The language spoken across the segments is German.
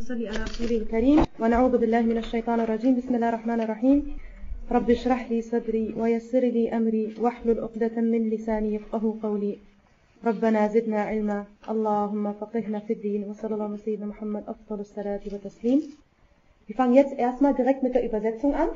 نصلي على رسوله الكريم ونعوذ بالله من الشيطان الرجيم. بسم الله الرحمن الرحيم. رب اشرح لي صدري ويسر لي أمري واحلل عقدة من لساني يفقهوا قولي. ربنا زدنا علما اللهم فقهنا في الدين وصلى الله على سيدنا محمد أفضل الصلاة والتسليم. Wir fangen jetzt erstmal direkt mit der Übersetzung an.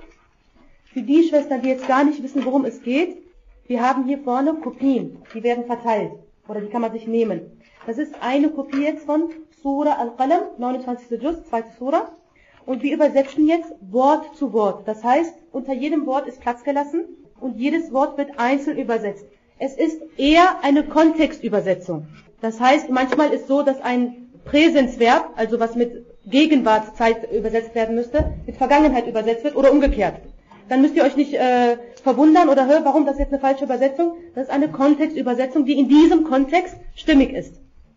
Für die Schwestern, die jetzt gar nicht wissen, worum es geht, wir haben hier vorne Kopien, die werden verteilt oder die kann man sich nehmen. Das ist eine Kopie jetzt von Surah Al-Qalam, 29. Juz, 2. Surah. Und wir übersetzen jetzt Wort zu Wort. Das heißt, unter jedem Wort ist Platz gelassen und jedes Wort wird einzeln übersetzt. Es ist eher eine Kontextübersetzung. Das heißt, manchmal ist so, dass ein Präsensverb, also was mit Gegenwartszeit übersetzt werden müsste, mit Vergangenheit übersetzt wird oder umgekehrt. Dann müsst ihr euch nicht verwundern oder hören, warum das jetzt eine falsche Übersetzung. Das ist eine Kontextübersetzung, die in diesem Kontext stimmig ist.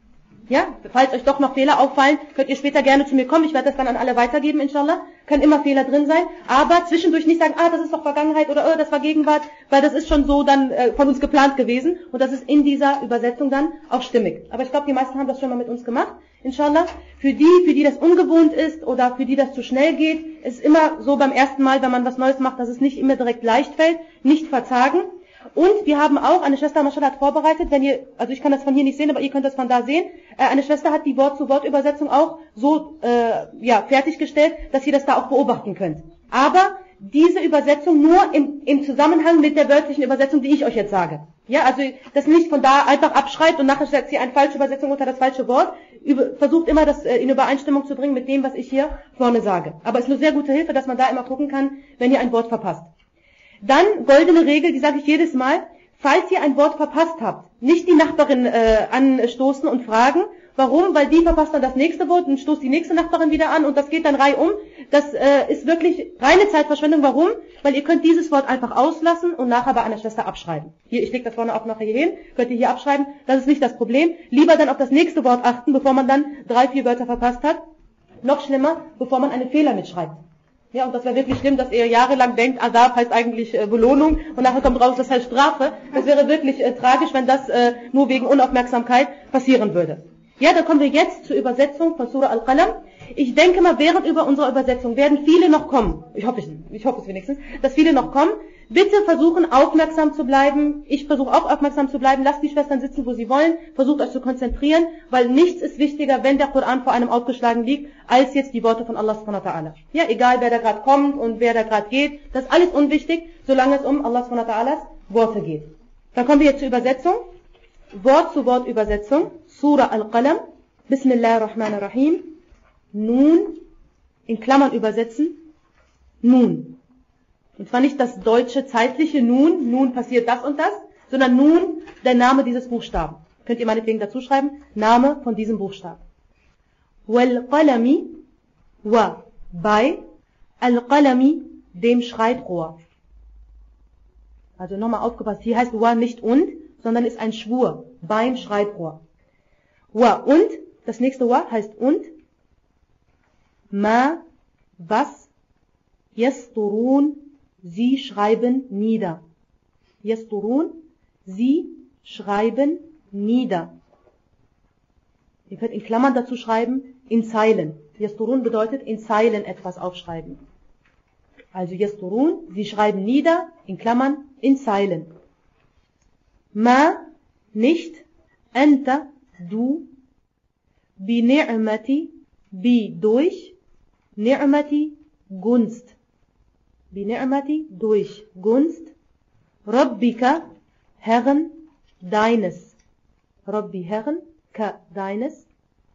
Ja, falls euch doch noch Fehler auffallen, könnt ihr später gerne zu mir kommen. Ich werde das dann an alle weitergeben, inshallah. Können immer Fehler drin sein. Aber zwischendurch nicht sagen, das ist doch Vergangenheit oder das war Gegenwart, weil das ist schon so dann von uns geplant gewesen. Und das ist in dieser Übersetzung dann auch stimmig. Aber ich glaube, die meisten haben das schon mal mit uns gemacht, inshallah. Für die das ungewohnt ist oder für die das zu schnell geht, ist immer so beim ersten Mal, wenn man was Neues macht, dass es nicht immer direkt leicht fällt, nicht verzagen. Und wir haben auch, eine Schwester Mashallah hat vorbereitet, also ich kann das von hier nicht sehen, aber ihr könnt das von da sehen, eine Schwester hat die Wort-zu-Wort-Übersetzung auch so fertiggestellt, dass ihr das da auch beobachten könnt. Aber diese Übersetzung nur im Zusammenhang mit der wörtlichen Übersetzung, die ich euch jetzt sage. Ja, also das nicht von da einfach abschreibt und nachher setzt ihr eine falsche Übersetzung unter das falsche Wort. Versucht immer, das in Übereinstimmung zu bringen mit dem, was ich hier vorne sage. Aber es ist eine sehr gute Hilfe, dass man da immer gucken kann, wenn ihr ein Wort verpasst. Dann, goldene Regel, die sage ich jedes Mal, falls ihr ein Wort verpasst habt, nicht die Nachbarin anstoßen und fragen, warum, weil die verpasst dann das nächste Wort und stoßt die nächste Nachbarin wieder an und das geht dann reihum. Das ist wirklich reine Zeitverschwendung. Warum? Weil ihr könnt dieses Wort einfach auslassen und nachher bei einer Schwester abschreiben. Hier, ich lege das vorne auch nachher hier hin, könnt ihr hier abschreiben, das ist nicht das Problem. Lieber dann auf das nächste Wort achten, bevor man dann 3, 4 Wörter verpasst hat. Noch schlimmer, bevor man einen Fehler mitschreibt. Ja, und das wäre wirklich schlimm, dass ihr jahrelang denkt, Adab heißt eigentlich Belohnung und nachher kommt raus, das heißt Strafe. Das wäre wirklich tragisch, wenn das nur wegen Unaufmerksamkeit passieren würde. Ja, dann kommen wir jetzt zur Übersetzung von Surah Al-Qalam. Ich denke mal, während unserer Übersetzung werden viele noch kommen. Ich hoffe es wenigstens, dass viele noch kommen. Bitte versuchen, aufmerksam zu bleiben. Ich versuche auch aufmerksam zu bleiben. Lasst die Schwestern sitzen, wo sie wollen. Versucht euch zu konzentrieren, weil nichts ist wichtiger, wenn der Koran vor einem aufgeschlagen liegt, als jetzt die Worte von Allah subhanahu wa ta'ala. Ja, egal wer da gerade kommt und wer da gerade geht, das ist alles unwichtig, solange es um Allah subhanahu wa ta'alas Worte geht. Dann kommen wir jetzt zur Übersetzung. Wort zu Wort Übersetzung. Surah Al-Qalam. Bismillahirrahmanirrahim. Nun, in Klammern übersetzen. Nun. Und zwar nicht das deutsche zeitliche nun passiert das und das, sondern nun der Name dieses Buchstaben. Könnt ihr meinetwegen dazu schreiben, Name von diesem Buchstaben. Wal qalami, wa, bei, al-qalami, dem Schreibrohr. Also nochmal aufgepasst, hier heißt wa nicht und, sondern ist ein Schwur, beim Schreibrohr. Wa und, das nächste wa heißt und, ma, was, yasturun, sie schreiben nieder. Yasturun, sie schreiben nieder. Ihr könnt in Klammern dazu schreiben, in Zeilen. Yasturun bedeutet in Zeilen etwas aufschreiben. Also Yasturun, sie schreiben nieder, in Klammern, in Zeilen. Ma, nicht, anta, du, bi ni'mati, bi durch, ni'mati, Gunst. Bi ni'mati, durch Gunst. Rabbika, Herren, deines. Rabbi, Herren, ka, deines.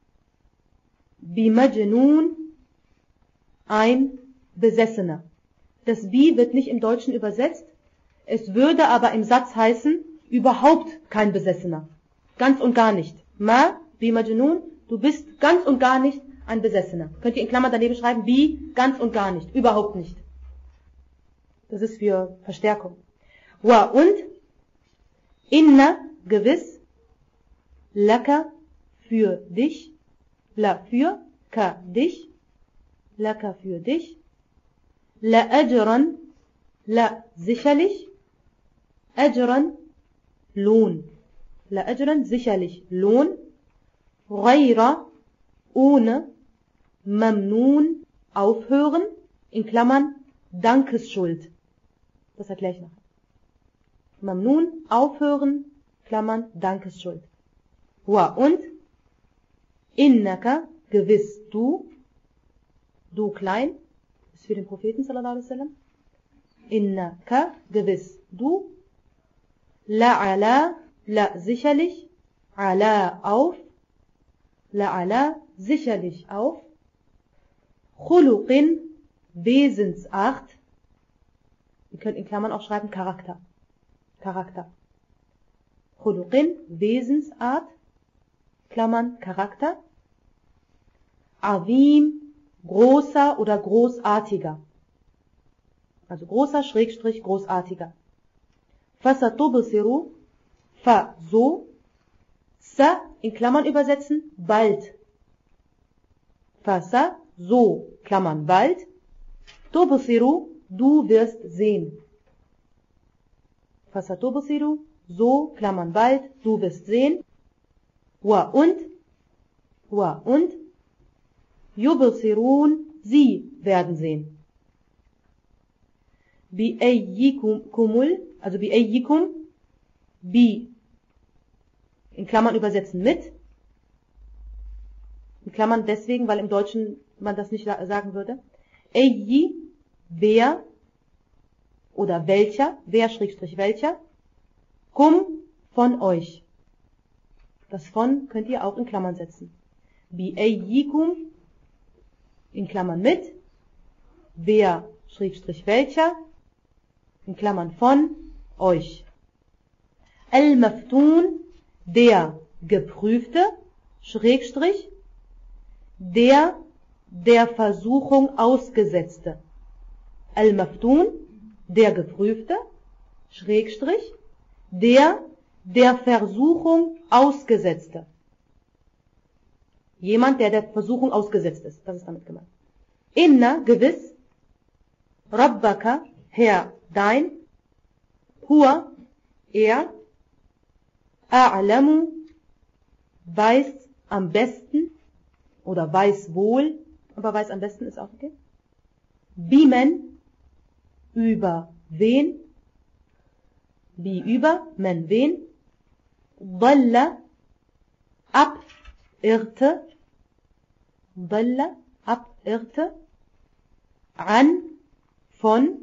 Bi majnun, ein Besessener. Das Bi wird nicht im Deutschen übersetzt. Es würde aber im Satz heißen, überhaupt kein Besessener. Ganz und gar nicht. Ma, bi majnun, du bist ganz und gar nicht ein Besessener. Könnt ihr in Klammern daneben schreiben, bi, ganz und gar nicht. Überhaupt nicht. Das ist für Verstärkung. Wa und inna, gewiss, laka, für dich, la, für, ka, dich, laka, für dich, la ajran, la, sicherlich, ajran, Lohn. La ajran, sicherlich Lohn, ghayra, ohne, Mamnun, aufhören, in Klammern, Dankesschuld. Das erkläre ich noch. Mamnun, aufhören, Klammern, Dankesschuld. Wa und innaka, gewiss du klein, ist für den Propheten sallallahu alaihi wasallam. Innaka, gewiss du, la'ala, la sicherlich, ala auf, la'ala sicherlich auf, Khuluqin, Wesensart, ihr könnt in Klammern auch schreiben Charakter. Khuluqin, Wesensart, Klammern Charakter, Azim, großer oder großartiger. Also großer, Schrägstrich, großartiger. Fasatubsiru, fa so, sa in Klammern übersetzen, bald. Fasa, so, Klammern bald. Tubsiru, du wirst sehen. Fasatubsiru, so, Klammern bald, du wirst sehen. Wa und, yubsirun, sie werden sehen. Bi'ayyikumul, also bi'ayyikum, bi, in Klammern übersetzen mit. In Klammern deswegen, weil im Deutschen man das nicht sagen würde. Ayyi, wer, oder welcher, wer Schrägstrich welcher, kum, von euch. Das von könnt ihr auch in Klammern setzen. Bi'ayyikum, in Klammern mit, wer, Schrägstrich welcher, in Klammern von euch. Al-Maftun, der Geprüfte, Schrägstrich, der Versuchung Ausgesetzte. Al-Maftun, der Geprüfte, Schrägstrich, der Versuchung Ausgesetzte. Jemand, der Versuchung ausgesetzt ist. Das ist damit gemeint. Inna, gewiss, Rabbaka, Herr, dein, Hua, er, A'lamu, weiß am besten, oder weiß wohl, aber weiß am besten ist auch okay. Bimen, über wen, wie über, men wen, Dalla, abirrte, an, von,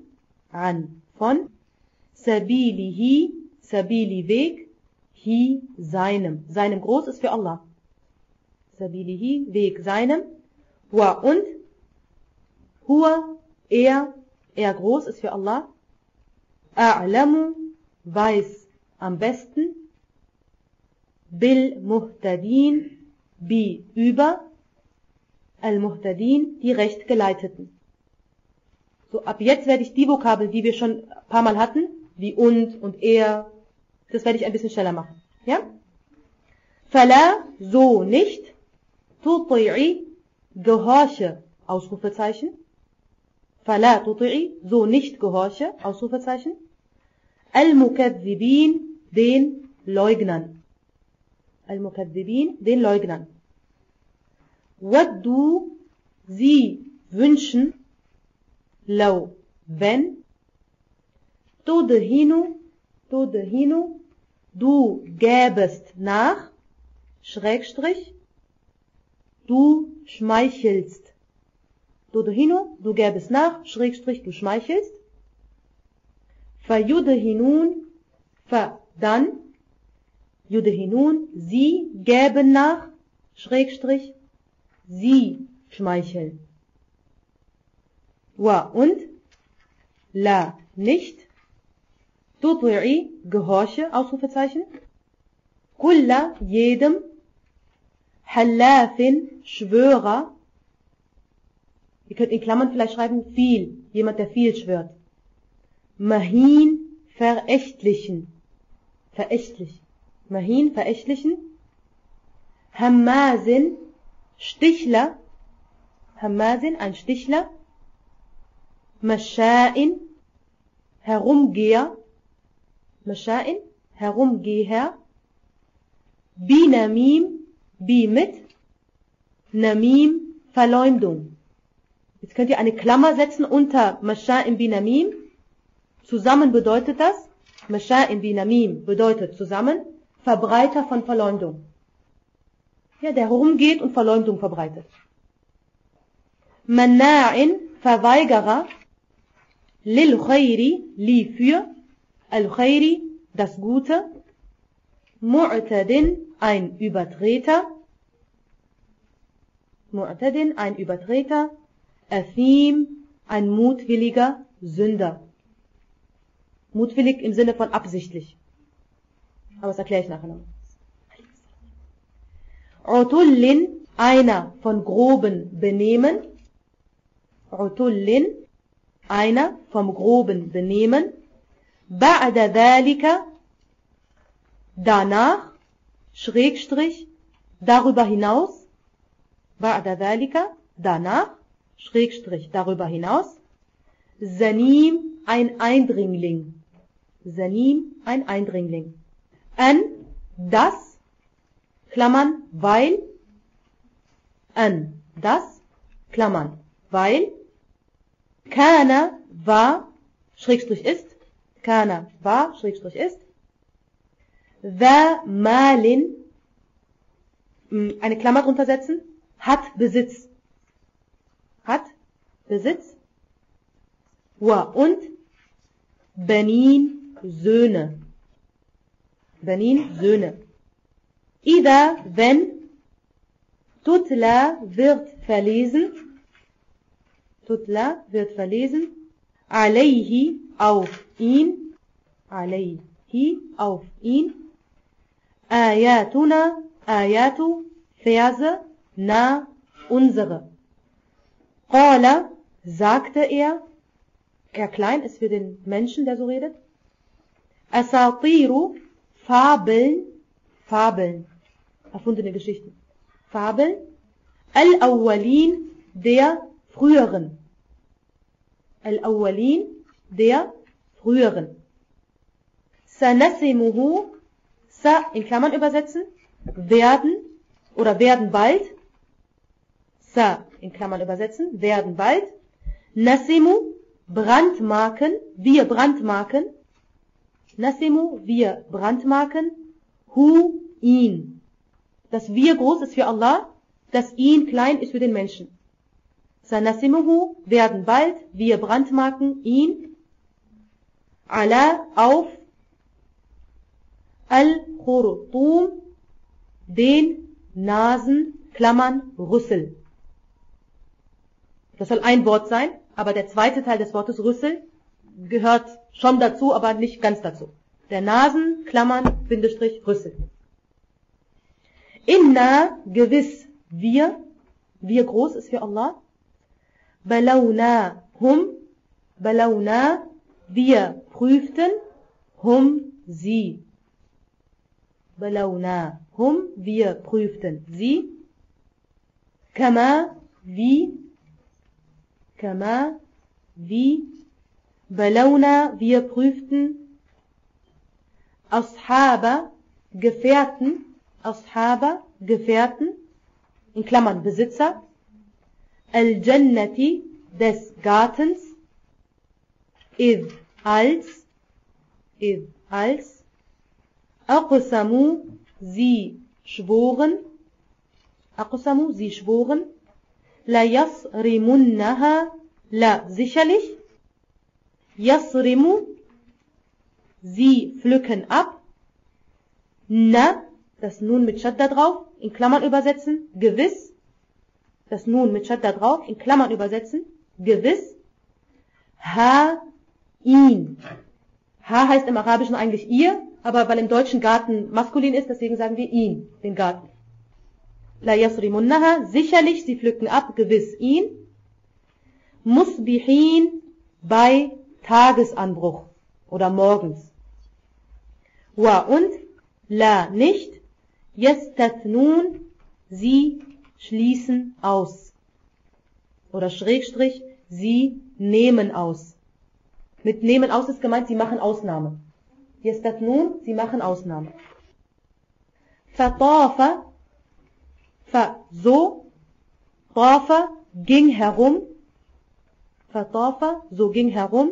Sabilihi, Sabili Weg, hi, seinem groß ist für Allah. Sabilihi, Weg seinem, wa und, huwa, er groß ist für Allah, a'lamu, weiß am besten, bil muhtadin, bi über, al-muhtadin, die Rechtgeleiteten. So, ab jetzt werde ich die Vokabel, die wir schon ein paar Mal hatten, wie und er, das werde ich ein bisschen schneller machen. Ja? Fala, so nicht, tuti'i, gehorche, Ausrufezeichen. Fala tuti'i, so nicht gehorche, Ausrufezeichen. Al-Mukaddibin, den Leugnern. Al-Mukaddibin, den Leugnern. Waddu, sie wünschen, law, wenn, tudhinu, du gäbest nach, Schrägstrich, du schmeichelst. Tudhinu, du gäbest nach, Schrägstrich, du schmeichelst. Fayudhinun, dann, yudhinun, sie gäben nach, Schrägstrich, sie schmeicheln. Wa und, la, nicht, tuti'i, gehorche, Ausrufezeichen, kulla, jedem, halafin, Schwörer, ihr könnt in Klammern vielleicht schreiben, viel, jemand, der viel schwört. Mahin, verächtlich. Mahin, verächtlichen. Hammazin, Stichler. Hammazin, ein Stichler. Mascha'in, Herumgeher. Mascha'in, Herumgeher. Binamim, bi mit. Namim, Verleumdung. Jetzt könnt ihr eine Klammer setzen unter Masha'im binamim. Zusammen bedeutet das, Masha'im binamim bedeutet zusammen, Verbreiter von Verleumdung. Ja, der rumgeht und Verleumdung verbreitet. Manna'in, Verweigerer, lil khayri, li für, al khayri, das Gute, Mu'tadin, ein Übertreter, Mu'tadin, ein Übertreter, Athim, ein mutwilliger Sünder. Mutwillig im Sinne von absichtlich. Aber das erkläre ich nachher noch. Utullin, einer von groben Benehmen. Utullin, einer vom groben Benehmen. Ba'da dhalika, danach, Schrägstrich, darüber hinaus. Ba'da dhalika, danach, Schrägstrich, darüber hinaus. Zanim, ein Eindringling. Zanim, ein Eindringling. An, das, Klammern, weil. An, das, Klammern, weil. Kana, war, Schrägstrich ist. Kana, war, Schrägstrich ist. Dha malin, eine Klammer drunter setzen. Hat Besitz. Hat Besitz. Wa und Benin, Söhne. Benin, Söhne. Ida, wenn, Tutla wird verlesen. Tutla wird verlesen. Alayhi, auf ihn. Alayhi, auf ihn. Ayatuna, Ayatu, Verse, na, unsere. Qala, sagte er klein ist für den Menschen, der so redet. Asatiru, Fabeln, Fabeln, erfundene Geschichten. Fabeln. Al-Awwalin, der früheren. Al-Awwalin, der früheren. Sanasimuhu, sa in Klammern übersetzen, werden oder werden bald. Sa in Klammern übersetzen, werden bald. Nasimu, brandmarken, wir brandmarken. Nasimu, wir brandmarken. Hu, ihn. Das wir groß ist für Allah, das ihn klein ist für den Menschen. Sanasimuhu, werden bald, wir brandmarken ihn. Ala, auf. Al-Khurtum, den Nasen, Klammern, Rüssel. Das soll ein Wort sein, aber der zweite Teil des Wortes Rüssel gehört schon dazu, aber nicht ganz dazu. Der Nasen, Klammern, Bindestrich, Rüssel. Inna, gewiss, wir groß ist für Allah. Balawna, wir prüften, sie. Balawna, wir prüften, sie. Kama, wie. Balawna, wir prüften. Ashaba, Gefährten. In Klammern Besitzer. Al-Jannati, des Gartens. Id, als. Aqsamu, sie schworen. La yasrimunnaha, la sicherlich. Yasrimu, sie pflücken ab. Na, das Nun mit Shadda drauf, in Klammern übersetzen, gewiss. Das Nun mit Shadda drauf, in Klammern übersetzen, gewiss. Ha, ihn. Ha heißt im Arabischen eigentlich ihr, aber weil im Deutschen Garten maskulin ist, deswegen sagen wir ihn, den Garten. La yasrimunnaha, sicherlich, sie pflücken ab, gewiss ihn. Musbihin, bei Tagesanbruch oder morgens. Wa und, la nicht, yastathnun, sie schließen aus. Oder Schrägstrich, sie nehmen aus. Mit nehmen aus ist gemeint, sie machen Ausnahme. Yastathnun, sie machen Ausnahme. Fatafa, so, Tafa ging herum. Fatafa, so ging herum.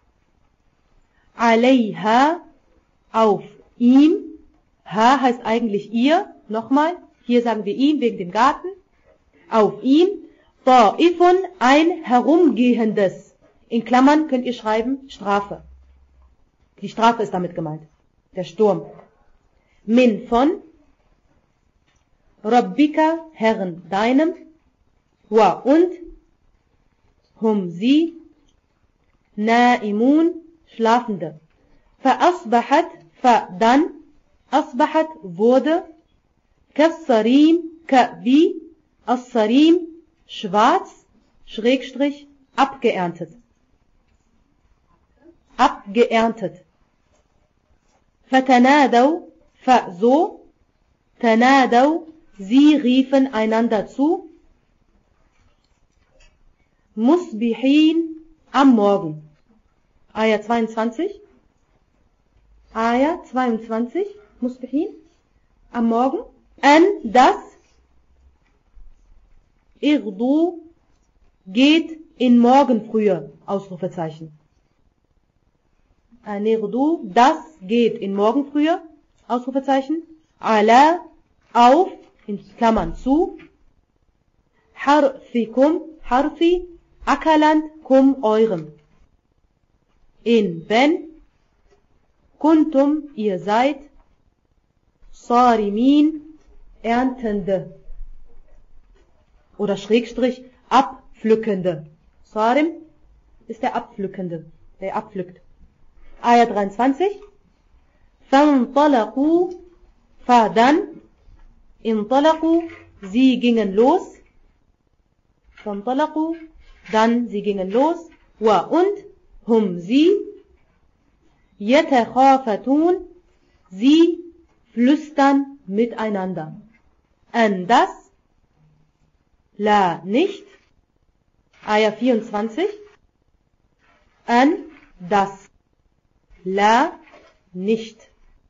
Alayha, auf ihm. Ha heißt eigentlich ihr. Nochmal, hier sagen wir ihm wegen dem Garten. Auf ihm. Ta'ifun, ein herumgehendes. In Klammern könnt ihr schreiben Strafe. Die Strafe ist damit gemeint. Der Sturm. Min von Rabbika, Herrn deinem. Wa und hum sie naimun, Schlafende. Fa'asbahat, dann asbahat wurde kassarim, wie as-sarim, schwarz, Schrägstrich, abgeerntet. Abgeerntet. Fatanadaw, so, tanadaw, sie riefen einander zu. Musbihin, am Morgen. Ayah 22. Ayah 22. Musbihin, am Morgen. An das Irdu geht in Morgenfrühe. Ausrufezeichen. An Irdu, das geht in Morgenfrühe. Ausrufezeichen. Ala, auf, in Klammern zu. Harfikum, Harfi, Ackerland, kum, eurem. In, wenn, kuntum, ihr seid, sarimin, erntende. Oder Schrägstrich, abpflückende. Sarim ist der Abpflückende, der abpflückt. Ayah 23. Fantalaqu, dann, intalaqu, sie gingen los. Fantalaqu, dann, sie gingen los. Wa und, hum, sie. Yatakhafatun, sie flüstern miteinander. An das, la, nicht. Ayah 24. An das, la, nicht.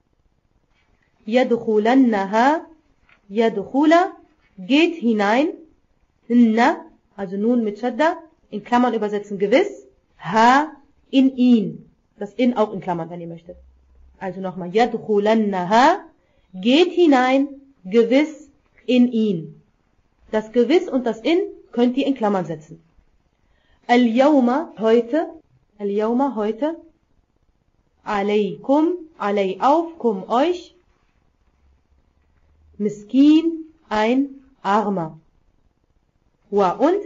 Yadkhulannaha, yadkhula, geht hinein. Na, also nun mit Shadda, in Klammern übersetzen gewiss. Ha, in ihn. Das in auch in Klammern, wenn ihr möchtet. Also nochmal, yadkhulannaha, geht hinein, gewiss in ihn. Das gewiss und das in könnt ihr in Klammern setzen. Al-Yawma, heute. Al-Yawma, heute. Alaykum, alay auf, kum, euch. Miskin, ein Armer. Wa und.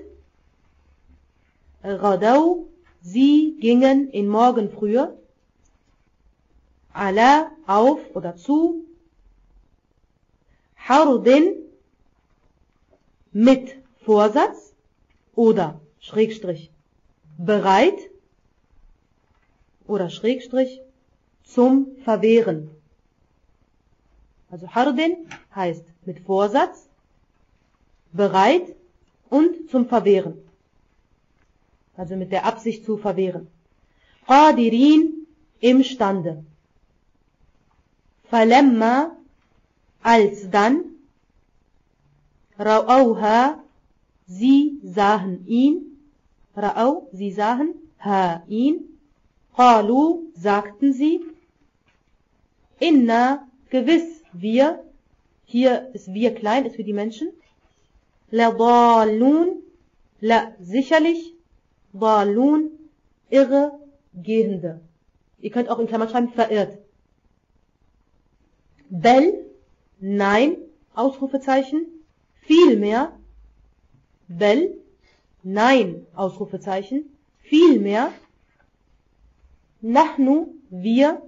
Ghadaw, sie gingen in Morgenfrühe. Ala, auf oder zu. Hardin, mit Vorsatz oder Schrägstrich bereit oder Schrägstrich zum Verwehren. Also Hardin heißt mit Vorsatz, bereit und zum Verwehren. Also mit der Absicht zu verwehren. Qadirin, imstande. Falemma, alsdann. Ra'auha, sie sahen ihn. Ra'au, sie sahen. Ha, ihn. Qalu, sagten sie. Inna, gewiss, wir. Hier ist wir klein, ist für die Menschen. La dallun, la, sicherlich. Dallun, irre, gehende. Ihr könnt auch in Klammern schreiben, verirrt. Bel, nein, Ausrufezeichen. Vielmehr, bel, nein, Ausrufezeichen. Vielmehr, nahnu, wir.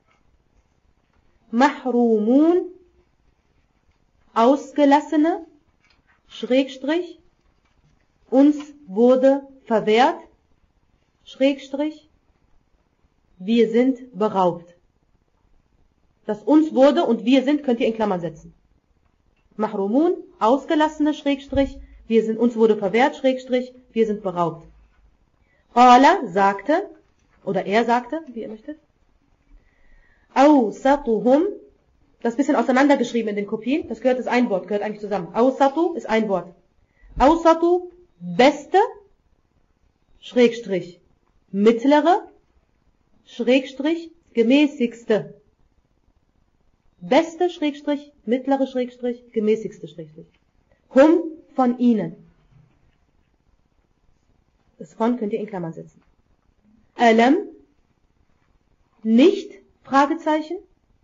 Mahrumun, Ausgelassene, Schrägstrich, uns wurde verwehrt, Schrägstrich, wir sind beraubt. Das uns wurde und wir sind könnt ihr in Klammern setzen. Mahrumun, Ausgelassene, Schrägstrich, uns wurde verwehrt, Schrägstrich, wir sind beraubt. Qala, sagte, oder er sagte, wie ihr möchtet. Awsatuhum, das ist ein bisschen auseinandergeschrieben in den Kopien, das ist ein Wort, gehört eigentlich zusammen. Awsatu ist ein Wort. Awsatu, beste, Schrägstrich, mittlere, Schrägstrich, gemäßigste. Beste, Schrägstrich, mittlere, Schrägstrich, gemäßigste, Schrägstrich. Hum, von ihnen. Das von könnt ihr in Klammern setzen. Alam, nicht, Fragezeichen.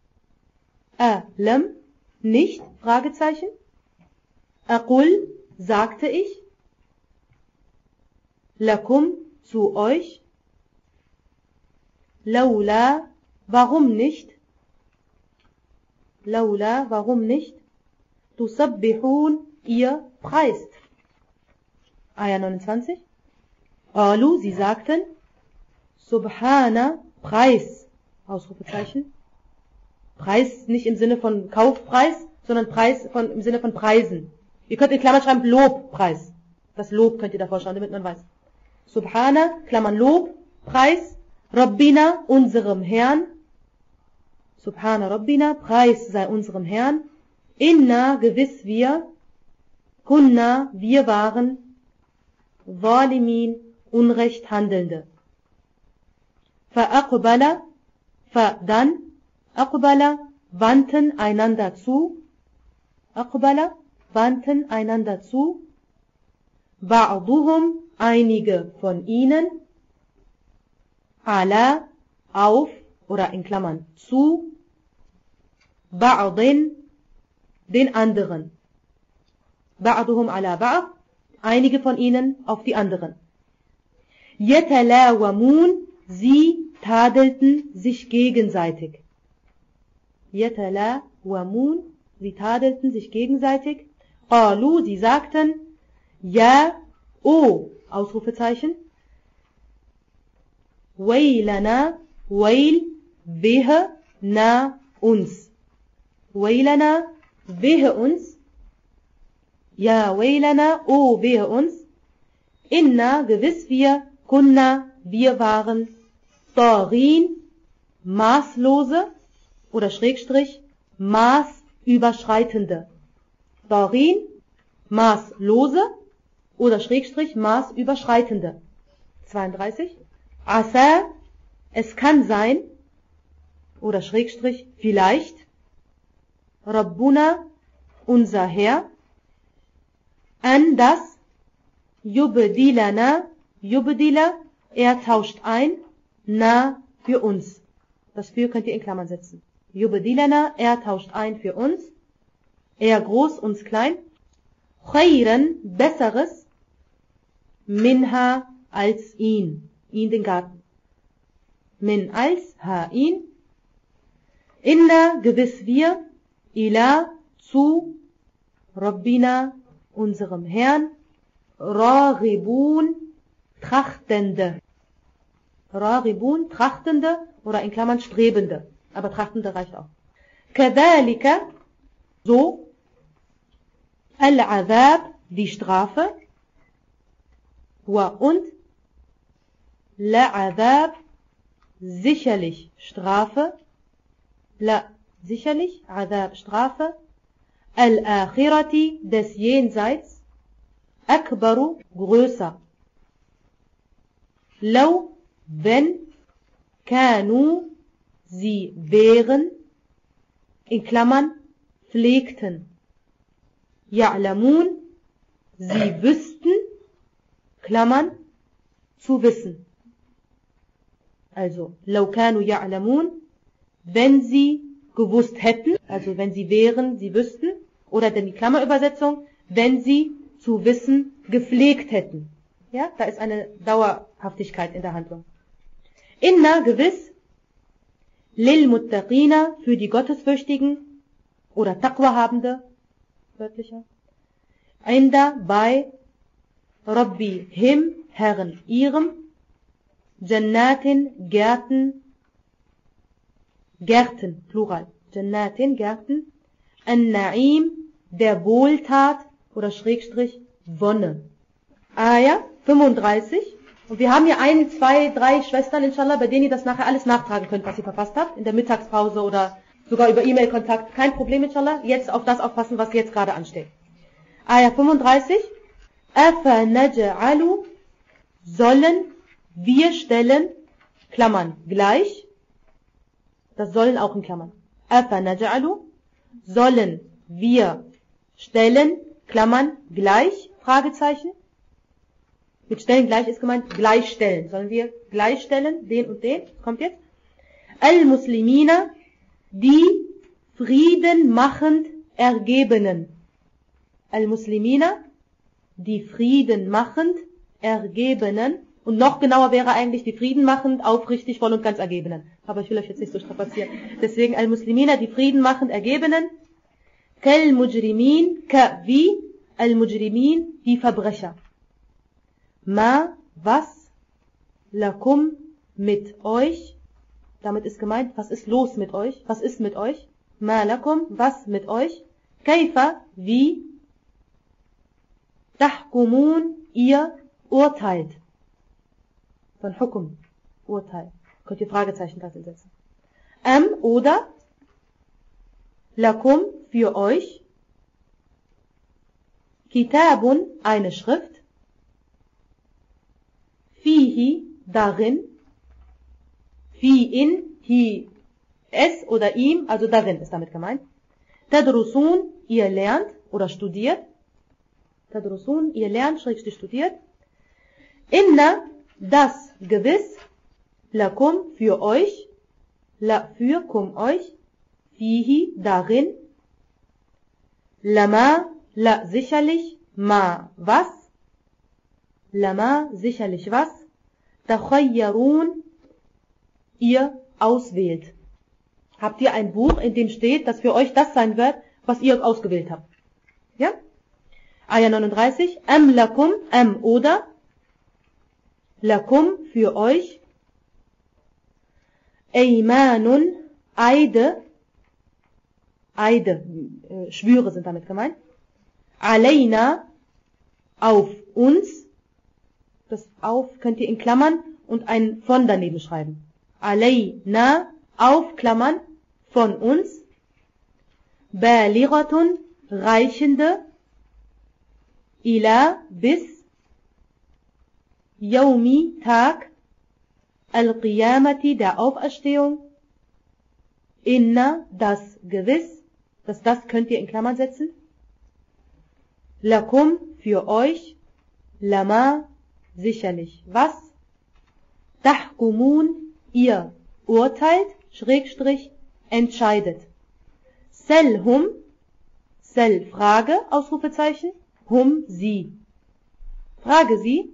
Alam, nicht, Fragezeichen. Aqul, sagte ich. Lakum, zu euch. Laula, warum nicht? Laula, warum nicht? Tusabbihun, ihr preist. Ayah 29. Qalu, sie sagten. Subhana, Preis. Ausrufezeichen. Preis nicht im Sinne von Kaufpreis, sondern Preis im Sinne von Preisen. Ihr könnt in Klammern schreiben Lobpreis. Das Lob könnt ihr davor schreiben, damit man weiß. Subhana, Klammern Lob, Preis. Rabbina, unserem Herrn. Subhana Rabbina, Preis sei unserem Herrn. Inna, gewiss wir. Kunna, wir waren. Zalimin, Unrecht Handelnde. Fa'aqbala, dann. Aqbala, wandten einander zu. Aqbala, wandten einander zu. Ba'duhum, einige von ihnen. Ala, auf, oder in Klammern zu. Ba'din, den anderen. Ba'duhum ala ba'd, einige von ihnen auf die anderen. Yatalawamun, sie tadelten sich gegenseitig. Yatalawamun, sie tadelten sich gegenseitig. Qalu, sie sagten, ja, oh, Ausrufezeichen. Wailana, wail, wehe, na, uns. Wailana, wehe uns. Ja, wailana, oh, wehe uns. Inna, gewiss wir, kunna, wir waren. Tarin, maßlose, oder Schrägstrich, maßüberschreitende. Tarin, maßlose, oder Schrägstrich, maßüberschreitende. 32. Asa, es kann sein, oder Schrägstrich, vielleicht. Rabbuna, unser Herr. An das, yubdilana, yubdila, er tauscht ein, na, für uns. Das für könnt ihr in Klammern setzen. Yubdilana, er tauscht ein für uns. Er groß, uns klein. Khayran, besseres. Minha, als ihn. Ihn, den Garten. Min, als, ha, ihn. Inna, gewiss wir. Ila, zu. Rabbina, unserem Herrn. Raghibun, trachtende. Raghibun, trachtende, oder in Klammern strebende. Aber trachtende reicht auch. Kadhalika, so. Al-Azab, die Strafe. Wa und. La-Azab, sicherlich Strafe. La, sicherlich. Azab, Strafe. Al-Akhirati, des Jenseits. Akbaru, größer. Law, wenn. Kanu, sie wären. In Klammern, pflegten. Ya'lamun, sie wüssten. Klammern, zu wissen. Also, law kanu ya'lamun, wenn sie gewusst hätten, also wenn sie wären, sie wüssten, oder denn die Klammerübersetzung, wenn sie zu wissen gepflegt hätten. Ja, da ist eine Dauerhaftigkeit in der Handlung. Inna, gewiss, lil muttaqina, für die Gottesfürchtigen, oder Taqwa-Habende, wörtlicher. Inda, bei, Rabbi, him, Herren, ihrem, Jannatin, Gärten, Gärten, Plural, Jannatin, Gärten, An-Na'im, der Wohltat, oder Schrägstrich, Wonne. Ayah 35. Und wir haben hier 1, 2, 3 Schwestern, inshallah, bei denen ihr das nachher alles nachtragen könnt, was ihr verfasst habt, in der Mittagspause oder sogar über E-Mail-Kontakt. Kein Problem, inshallah. Jetzt auf das aufpassen, was jetzt gerade ansteht. Ayah 35. أفنجعل sollen wir stellen, Klammern, gleich. Das sollen auch in Klammern. أفنجعل sollen wir stellen, Klammern, gleich, Fragezeichen. Mit stellen gleich ist gemeint, gleichstellen. Sollen wir gleichstellen, den und den? Kommt jetzt. Al-Muslimina, die friedenmachend Ergebenen. Al-Muslimina, die friedenmachend Ergebenen. Und noch genauer wäre eigentlich die friedenmachend, aufrichtig, voll und ganz Ergebenen. Aber ich will euch jetzt nicht so strapazieren. Deswegen Al-Muslimina, die friedenmachend Ergebenen. Kal-Mujrimin, ka wie Al-Mujrimin, die Verbrecher. Ma, was, lakum, mit euch. Damit ist gemeint, was ist los mit euch? Was ist mit euch? Ma lakum, was mit euch? Kaifa, wie? Tahkumun, ihr urteilt. Von Hukum, Urteil. Könnt ihr Fragezeichen dazu setzen. Oder lakum, für euch. Kitabun, eine Schrift. Fihi, darin. Fi in, hi, es oder ihm, also darin ist damit gemeint. Tadrusun, ihr lernt oder studiert. Tadrusun, ihr lernt, schrägstrich studiert. Inna, das gewiss, lakum, für euch, la, für, kum, euch, fihi, darin. Lama, la, sicherlich, ma, was. Lama, sicherlich was. Takhayyarun, ihr auswählt. Habt ihr ein Buch, in dem steht, dass für euch das sein wird, was ihr ausgewählt habt? Ja? Ayah 39. Lakum, oder lakum, für euch. Aymanun, Eide, Schwüre sind damit gemeint. Alayna, auf uns. Das auf könnt ihr in Klammern und ein von daneben schreiben. Alayna, auf Klammern, von uns. Balighatun, reichende. Ila, bis. Yaumi, Tag. Al-Qiyamati, der Auferstehung. Inna, das gewiss. Das könnt ihr in Klammern setzen. Lakum, für euch. Lama, sicherlich. Was? Tahkumun, ihr urteilt, Schrägstrich, entscheidet. Selhum, Sel, Frage, Ausrufezeichen, hum, sie. Frage sie.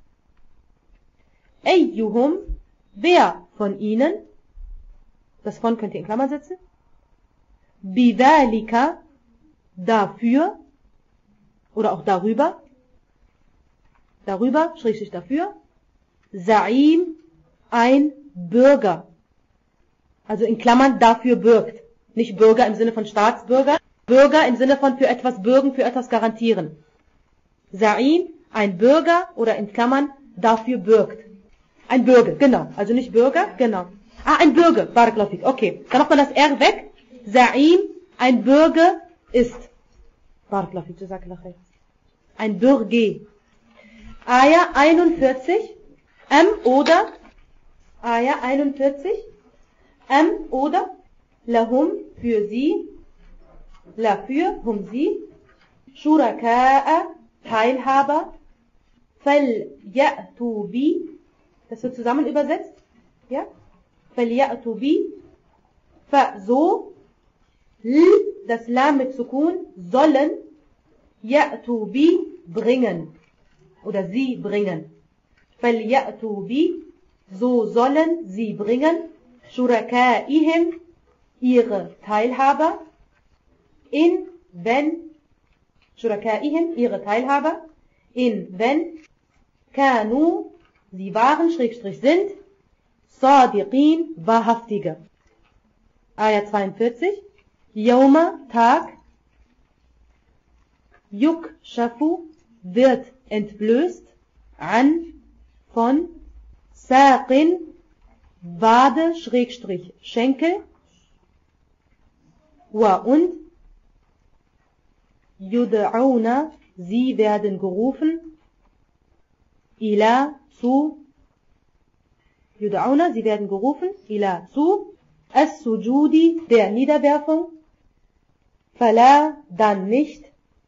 Ayyuhum, wer von ihnen, das von könnt ihr in Klammern setzen. Bidhalika, dafür, oder auch darüber, Schrägstrich dafür. Za'im, ein Bürger. Also in Klammern dafür bürgt. Nicht Bürger im Sinne von Staatsbürger, Bürger im Sinne von für etwas bürgen, für etwas garantieren. Za'im, ein Bürger oder in Klammern dafür bürgt. Ein Bürger, genau. Also nicht Bürger, genau. Ein Bürger, Barakallahu fik. Okay, dann macht man das R weg. Za'im, ein Bürger ist. Barakallahu fik, Jazakallahu khair. Ein Bürger. Ayah 41. Oder. Ayah 41. Oder. Lahum, für sie. La, für, hum, sie. Shuraka'a, Teilhaber. Falya'tu bi. Das wird zusammen übersetzt. Ja? Falya'tu bi. Fa, so. L, das La mit Sukun. Sollen. Ya'tu bi, bringen. Oder sie bringen. Falya'tu bi. So sollen sie bringen. Shuraka'ihim, ihre Teilhaber. In, wenn. Shuraka'ihim, ihre Teilhaber. In, wenn. Kanu, sie waren, Schrägstrich sind. Sadiqin, wahrhaftige. Ayah 42. Yawma, Tag. Yukshafu, wird entblößt. An, von. Saqin, Wade, Schrägstrich, Schenkel. Wa, und. Yud'auna, sie werden gerufen. ila zu, yud'auna, sie werden gerufen, ila zu, as-sujudi, der Niederwerfung, fala, dann nicht,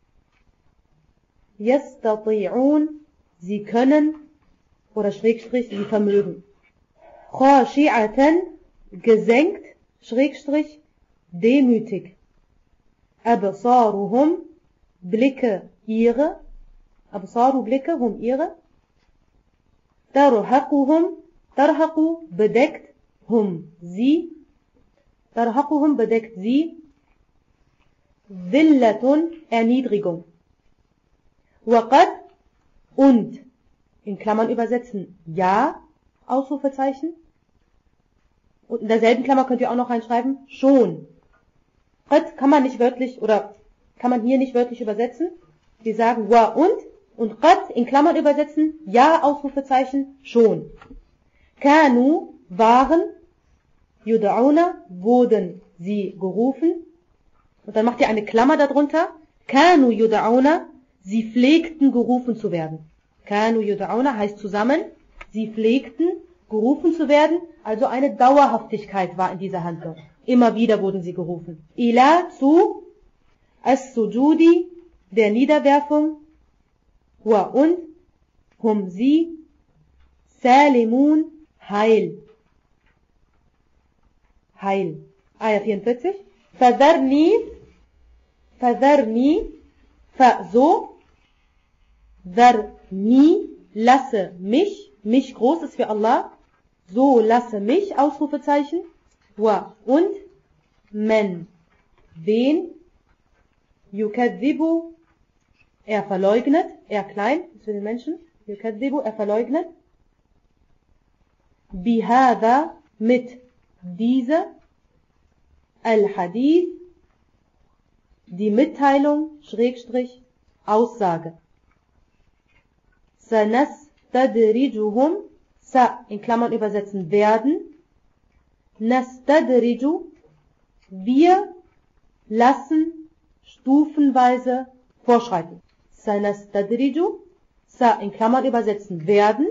yastati'un, sie können, oder Schrägstrich, sie vermögen, khashi'atan, gesenkt, Schrägstrich, demütig, absaruhum, Blicke ihre, absaru Blicke, hum ihre, tarhaquhum, tarhaqu bedeckt, hum sie, tarhaquhum bedeckt sie, dhillatun, Erniedrigung, waqad, und, in Klammern übersetzen, ja, Ausrufezeichen, und in derselben Klammer könnt ihr auch noch reinschreiben, schon. Qad kann man nicht wörtlich, oder kann man hier nicht wörtlich übersetzen. Wir sagen wa und qad in Klammern übersetzen, ja, Ausrufezeichen, schon. Kanu, waren, yud'auna, wurden sie gerufen. Und dann macht ihr eine Klammer darunter. Kanu yud'auna, sie pflegten gerufen zu werden. Kanu yud'auna heißt zusammen, sie pflegten gerufen zu werden, also eine Dauerhaftigkeit war in dieser Handlung. Immer wieder wurden sie gerufen. Ila zu, as-sujudi, der Niederwerfung, wa und, hum sie, salimun, heil. Heil. Ayah 44. Fadharni, fa so, dharni, lasse mich groß ist für Allah, so lasse mich, Ausrufezeichen, wa und, men, wen, yukadhibu, er verleugnet, er klein, ist für den Menschen, yukadhibu, er verleugnet, bihada, mit diese, al-hadith, die Mitteilung, Schrägstrich, Aussage. Sanastadrijuhum, sa in Klammern übersetzen werden, nastadriju, wir lassen stufenweise vorschreiten. Sanastadriju, sa in Klammern übersetzen werden,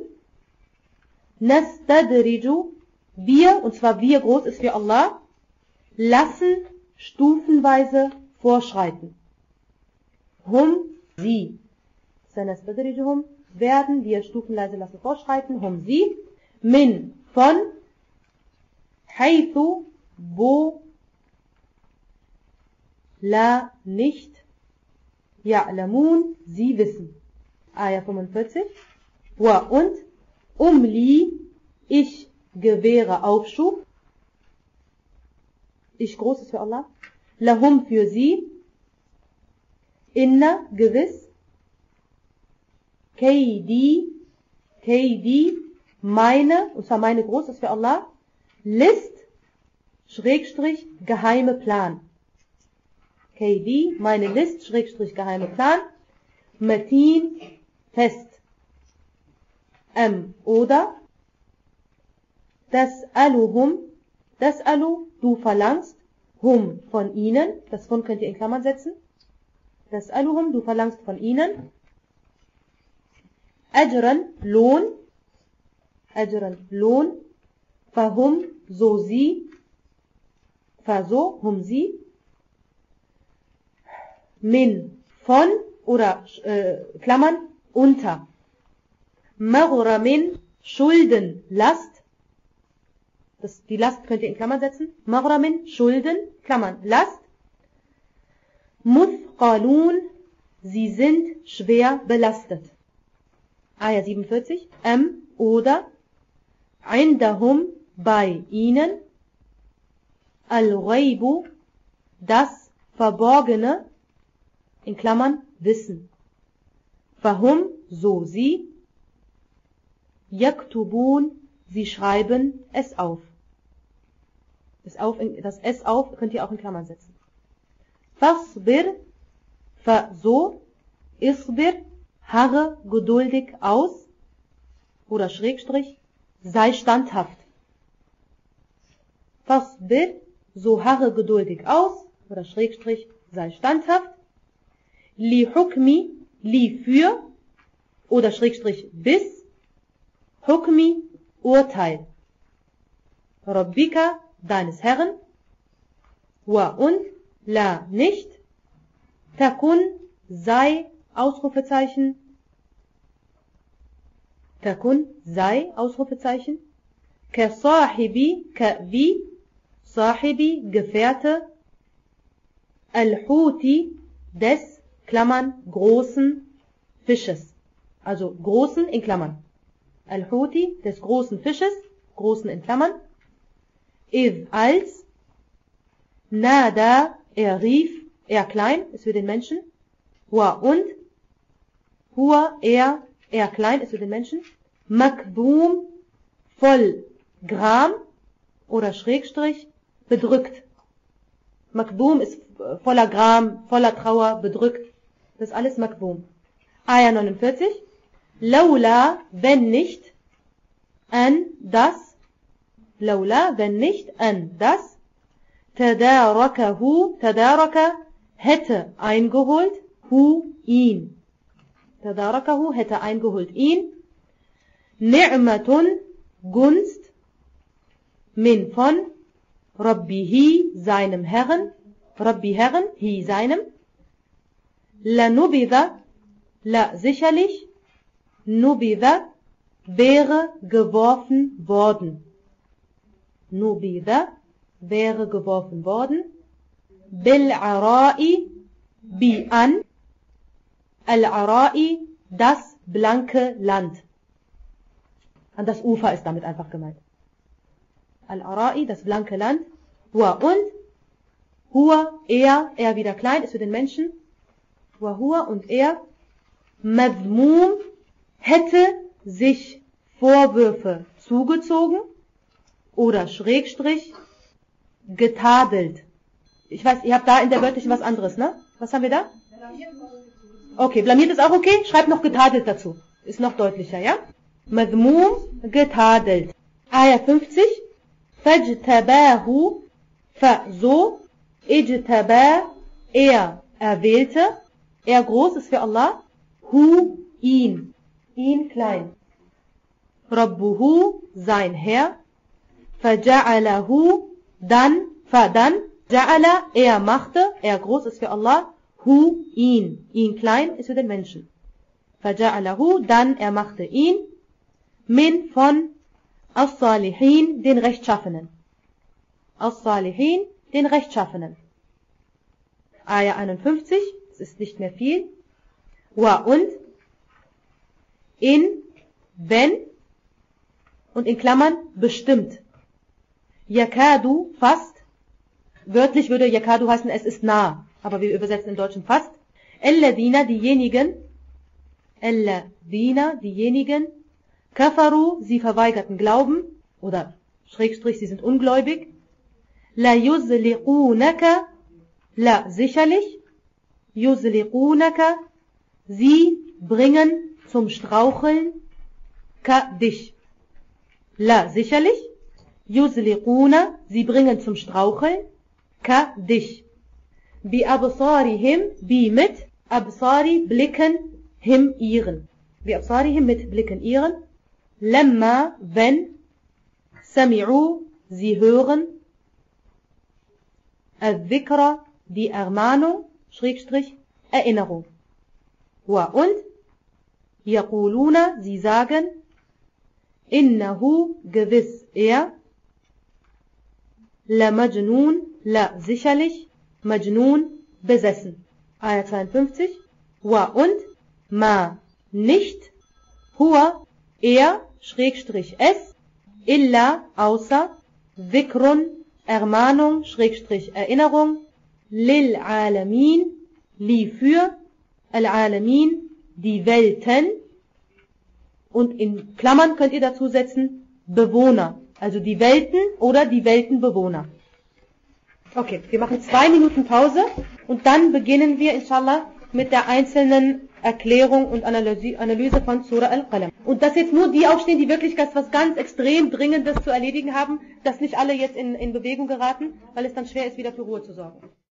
nastadriju, wir, und zwar wir groß ist für Allah, lassen stufenweise vorschreiten. Hum, sie. Sanastadrijuhum, werden wir stufenweise lassen vorschreiten, hum sie, min, von, haythu, wo, la, nicht, ya'lamun, sie wissen. Ayah 45. Wa und, umli, ich gewähre Aufschub, ich groß ist für Allah, lahum für sie, inna, gewiss, Kaidi, meine, und zwar meine groß ist für Allah, List, Schrägstrich, geheime Plan. Kaidi, meine List, Schrägstrich, geheime Plan. Matin, fest. Oder, das alu, du verlangst, hum, von ihnen, das von könnt ihr in Klammern setzen. Das aluhum, du verlangst von ihnen. Ajran, Lohn, fahum, so sie, faso, hum sie, min, von, oder Klammern, unter, maghramin, Schulden, Last, die Last könnt ihr in Klammern setzen, maghramin, Schulden, Klammern, Last, muthqalun, sie sind schwer belastet. Ayah 47, oder, indahum, bei ihnen, al-ghaibu, das Verborgene, in Klammern, Wissen. Fahum, so sie, yaktubun, sie schreiben es auf. Das es auf könnt ihr auch in Klammern setzen. Fasbir, fa so, isbir, harre geduldig aus, oder Schrägstrich, sei standhaft. Fasbir, so harre geduldig aus, oder Schrägstrich, sei standhaft. Li hukmi, li für, oder Schrägstrich bis, Hukmi, Urteil. Rabbika, deines Herrn. Wa und, la, nicht. Takun, sei, Ausrufezeichen. Takun, sei, Ausrufezeichen. Ka sahibi, ka wie, sahibi, Gefährte. Al-Huti, des, Klammern, großen Fisches. Also großen in Klammern. Al-Huti, des großen Fisches, großen in Klammern. Id, als. Nada, er rief, er klein, ist für den Menschen. Wa und. Hua, er klein, ist für den Menschen. Makdum, voll Gram oder Schrägstrich, bedrückt. Makdum ist voller Gram, voller Trauer, bedrückt. Das ist alles Makdum. Ayah 49. Laula, wenn nicht, an das. Laula, wenn nicht, an das. Tadarakahu, tadaraka, hätte eingeholt, hu, ihn. Tadarakahu, hätte eingeholt, ihn. Ni'matun, Gunst, min von, Rabbihi, seinem Herrn, Rabbi Herren, hi, seinem. La nubida, la, sicherlich, nubida, wäre geworfen worden. Nubida, wäre geworfen worden. Bil-Arai, bi an. Al-Arai, das blanke Land. An das Ufer ist damit einfach gemeint. Al-Arai, das blanke Land. Hua und. Hua, er wieder klein, ist für den Menschen. Hua, hua und er. Madmum, hätte sich Vorwürfe zugezogen. Oder Schrägstrich, getadelt. Ich weiß, ihr habt da in der wörtlichen was anderes, ne? Was haben wir da? Okay, blamiert ist auch okay. Schreibt noch getadelt dazu. Ist noch deutlicher, ja? Madmum, getadelt. Ayah 50. Fajtabahu, fa so, ijtaba, er erwählte. Er groß ist für Allah. Hu, ihn. Ihn klein. Rabbuhu, sein Herr. Faja'alahu, dann, ja'ala, er machte, er groß ist für Allah, hu, ihn klein ist für den Menschen. Faja'alahu, dann, er machte ihn, min, von, as-Salihin, den Rechtschaffenen. As-Salihin, den Rechtschaffenen. Ayah 51, es ist nicht mehr viel. Wa und, in, wenn, und in Klammern, bestimmt. Yakadu, fast. Wörtlich würde Yakadu heißen, es ist nah. Aber wir übersetzen im Deutschen fast. Alladina, diejenigen. Kafaru, sie verweigerten Glauben. Oder Schrägstrich, sie sind ungläubig. La yuzliqunaka, la, sicherlich. Yuzliqunaka, sie bringen zum Straucheln. Ka, dich. La, sicherlich. Yuzliquna, sie bringen zum Straucheln. Ka, dich. Bi absarihim, bi mit. Absari, blicken, him, ihren. Bi absarihim, mit blicken, ihren. Lemma, wenn. Sami'u, sie hören. Al-Dhikra, die Ermahnung, Schrägstrich, Erinnerung. Wa und. Yaquluna, sie sagen. Innahu, gewiss, er. La Majnun, la, sicherlich, Majnun, besessen. Ayah 52. Wa und, ma, nicht, hua, er, Schrägstrich, es, illa, außer, Dhikrun, Ermahnung, Schrägstrich, Erinnerung, lil Alamin, li für, al-Alamin, die Welten, und in Klammern könnt ihr dazu setzen, Bewohner. Also die Welten oder die Weltenbewohner. Okay, wir machen 2 Minuten Pause und dann beginnen wir inshallah mit der einzelnen Erklärung und Analyse von Surah Al-Qalam. Und dass jetzt nur die aufstehen, die wirklich was ganz extrem Dringendes zu erledigen haben, dass nicht alle jetzt in Bewegung geraten, weil es dann schwer ist, wieder für Ruhe zu sorgen.